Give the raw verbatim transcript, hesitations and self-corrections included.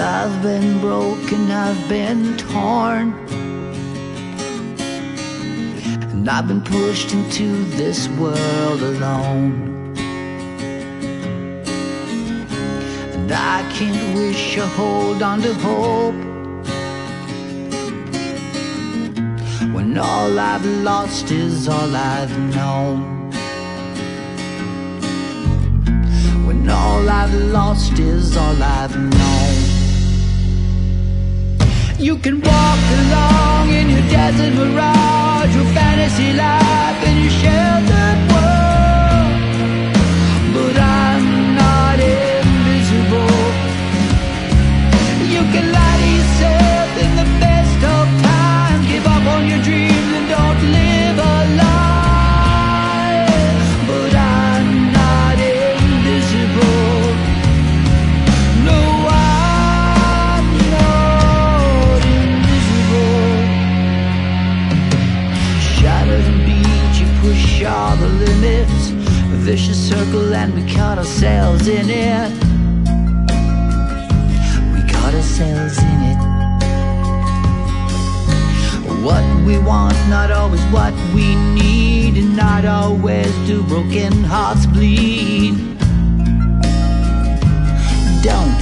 I've been broken, I've been torn, and I've been pushed into this world alone. And I can't wish or hold on to hope when all I've lost is all I've known. When all I've lost is all I've known. You can walk along in your desert mirage, your fantasy life in your sheltered world, but I'm not invisible. You can lie to yourself in the best of times, give up on your dreams and don't live a lie, but I'm not invisible. No, I'm not invisible. Shattered and beat, you push all the limits, a vicious circle and we caught ourselves in it. We caught ourselves in it. What we want, not always what we need, and not always do broken hearts bleed. Don't